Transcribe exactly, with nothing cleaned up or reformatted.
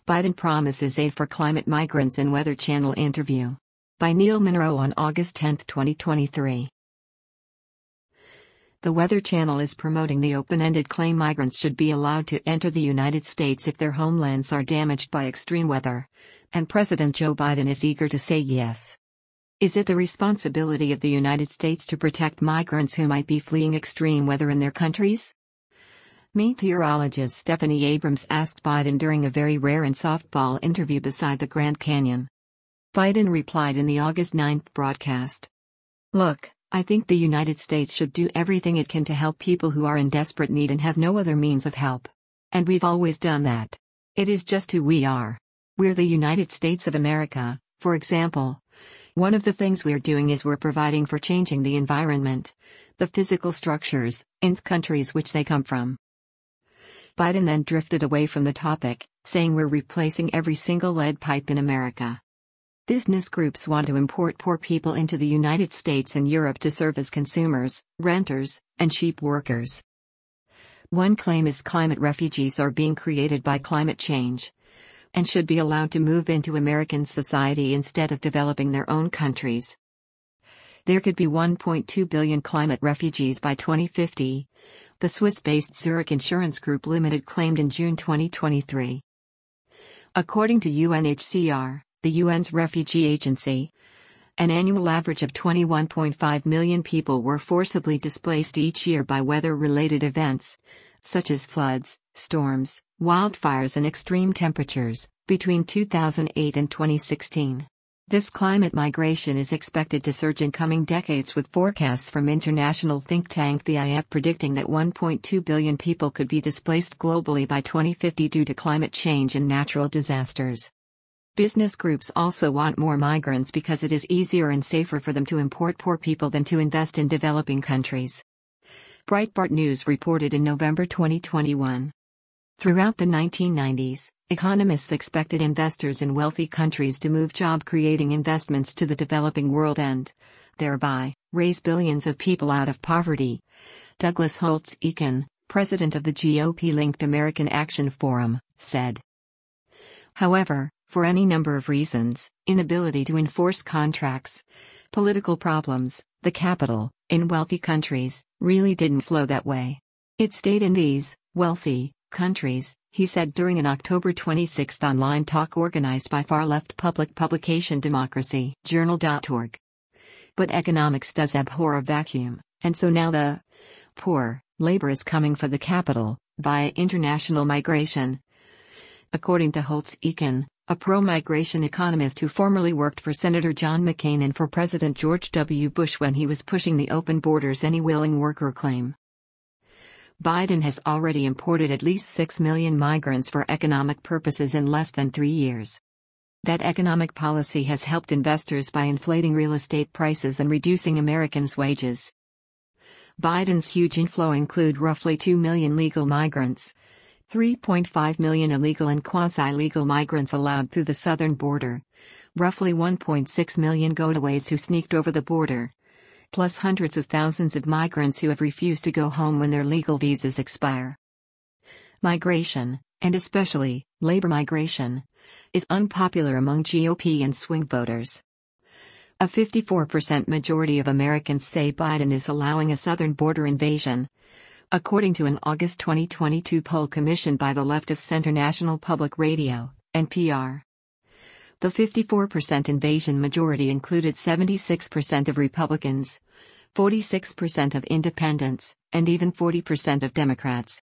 Biden promises aid for climate migrants in Weather Channel interview. By Neil Monroe on August tenth, twenty twenty-three. The Weather Channel is promoting the open-ended claim migrants should be allowed to enter the United States if their homelands are damaged by extreme weather, and President Joe Biden is eager to say yes. Is it the responsibility of the United States to protect migrants who might be fleeing extreme weather in their countries? Meteorologist Stephanie Abrams asked Biden during a very rare and softball interview beside the Grand Canyon. Biden replied in the August ninth broadcast. "Look, I think the United States should do everything it can to help people who are in desperate need and have no other means of help. And we've always done that. It is just who we are. We're the United States of America, for example. One of the things we're doing is we're providing for changing the environment, the physical structures, in the countries which they come from." Biden then drifted away from the topic, saying we're replacing every single lead pipe in America. Business groups want to import poor people into the United States and Europe to serve as consumers, renters, and cheap workers. One claim is climate refugees are being created by climate change, and should be allowed to move into American society instead of developing their own countries. There could be one point two billion climate refugees by twenty fifty, the Swiss-based Zurich Insurance Group Limited claimed in June twenty twenty-three. According to U N H C R, the U N's refugee agency, an annual average of twenty-one point five million people were forcibly displaced each year by weather-related events, such as floods, storms, wildfires and extreme temperatures, between two thousand eight and twenty sixteen. This climate migration is expected to surge in coming decades, with forecasts from international think tank the I E P predicting that one point two billion people could be displaced globally by twenty fifty due to climate change and natural disasters. Business groups also want more migrants because it is easier and safer for them to import poor people than to invest in developing countries. Breitbart News reported in November twenty twenty-one. Throughout the nineteen nineties, economists expected investors in wealthy countries to move job-creating investments to the developing world and, thereby, raise billions of people out of poverty. Douglas Holtz-Eakin, president of the G O P-linked American Action Forum, said. However, for any number of reasons, inability to enforce contracts, political problems, the capital, in wealthy countries, really didn't flow that way. It stayed in these, wealthy, countries, he said during an October twenty-sixth online talk organized by far-left public publication democracy journal dot org. But economics does abhor a vacuum, and so now the poor labor is coming for the capital via international migration. According to Holtz-Eakin, a pro-migration economist who formerly worked for Senator John McCain and for President George W. Bush when he was pushing the open borders any willing worker claim. Biden has already imported at least six million migrants for economic purposes in less than three years. That economic policy has helped investors by inflating real estate prices and reducing Americans' wages. Biden's huge inflow include roughly two million legal migrants, three point five million illegal and quasi-legal migrants allowed through the southern border, roughly one point six million gotaways who sneaked over the border, plus hundreds of thousands of migrants who have refused to go home when their legal visas expire. Migration, and especially labor migration, is unpopular among G O P and swing voters. A fifty-four percent majority of Americans say Biden is allowing a southern border invasion, according to an August twenty twenty-two poll commissioned by the Left of Center National Public Radio, N P R. The fifty-four percent invasion majority included seventy-six percent of Republicans, forty-six percent of independents, and even forty percent of Democrats.